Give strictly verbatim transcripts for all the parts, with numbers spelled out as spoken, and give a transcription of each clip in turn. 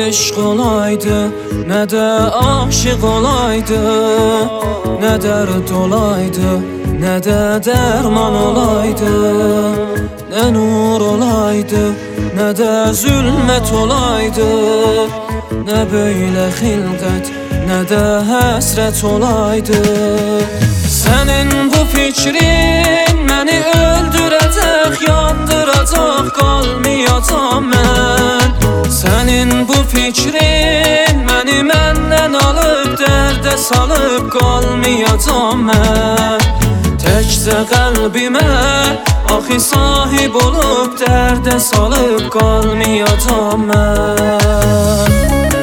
eşq olaydı, nə də aşiq olaydı, nə dərd olaydı, nə də dərman olaydı, nə nur olaydı, nə də zülmət olaydı, nə böylə xilqət, nə də həsrət olaydı. Sənin bu fikrin məni öldürəcək, yandıracaq, qalmayacam mən. Sənin bu fikrin məni məndən alıb, dərdə salıb, qalmayacam mən. Təkcə qəlbimə axı sahib olub, dərdə salıb, qalmayacam mən.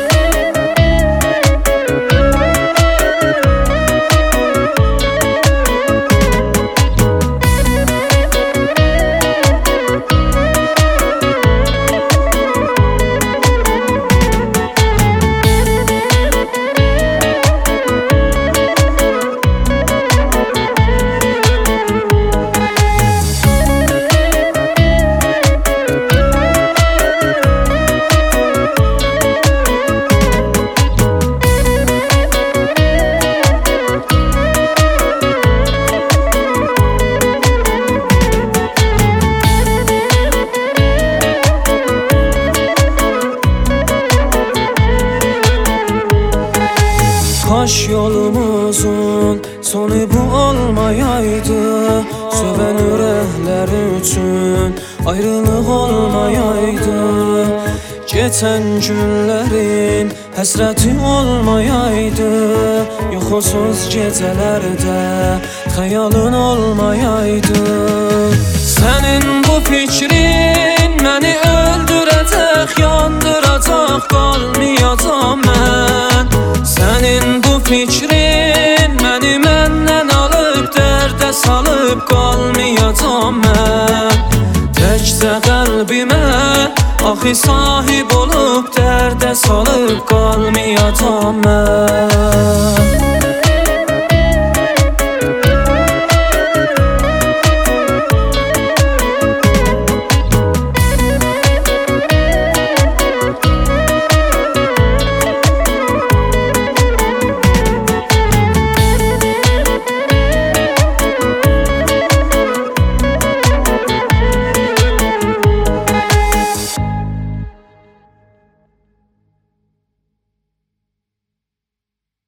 Kaş yolumuzun sonu bu olmayaydı, sevən ürəklər üçün ayrılıq olmayaydı. Geçən günlərin həsrəti olmayaydı, yuxusuz gecələrdə xəyalın olmayaydı. Sənin bu fikrin məni öldürəcək, yandıracaq, qalmayacam mən. Sənin bu fikrin məni məndən alıb, dərdə salıb, qalmayacam mən. Təkcə qəlbimə axı sahib olub, dərdə salıb, qalmayacam mən.